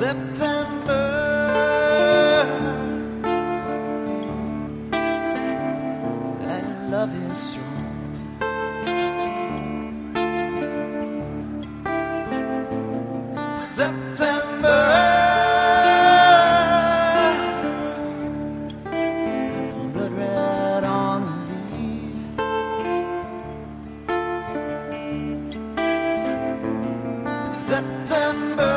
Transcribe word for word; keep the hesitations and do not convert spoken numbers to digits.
September, and love is strong. September, blood red on the leaves. September,